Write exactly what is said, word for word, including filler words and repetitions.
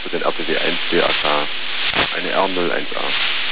für den R T W eins D A K, eine R null eins A.